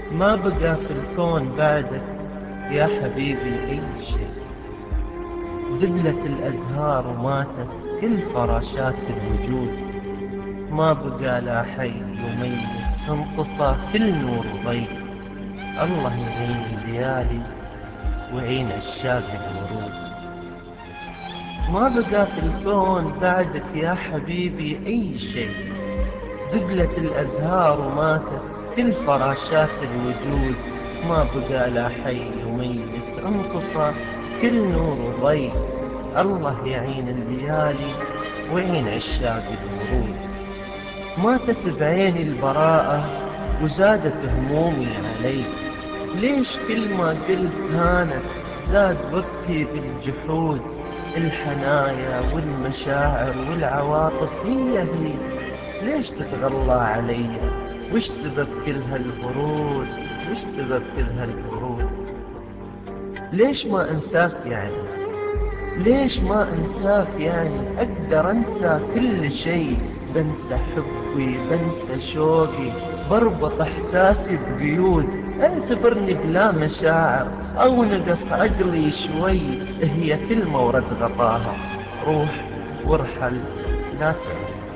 ما بقى في الكون بعدك يا حبيبي أي شيء. ذبلت الأزهار وماتت كل فراشات الوجود. ما بقى لا حي وميت، انطفى كل نور وضيء. الله يعين الليالي ويعين عشاق الورود. ما بقى في الكون بعدك يا حبيبي أي شيء. ذبلت الأزهار وماتت كل فراشات الوجود. ما بقى لا حي وميت، انطفى كل نور وضيء. الله يعين الليالي ويعين عشاق الورود. ماتت بعيني البراءة وزادت همومي علي. ليش كل ما قلت هانت زاد وقتي بالجحود. الحنايا والمشاعر والعواطف هي ليش تتغلى علي؟ وش سبب كل هالبرود؟ وش سبب كل هالبرود؟ ليش ما انساك يعني؟ ليش ما انساك يعني؟ اقدر انسى كل شيء. بنسى حبي، بنسى شوقي، بربط احساسي بقيود. اعتبرني بلا مشاعر او نقص عقلي شوي. هي كلمة ورد غطاها، روح وارحل لا تعود.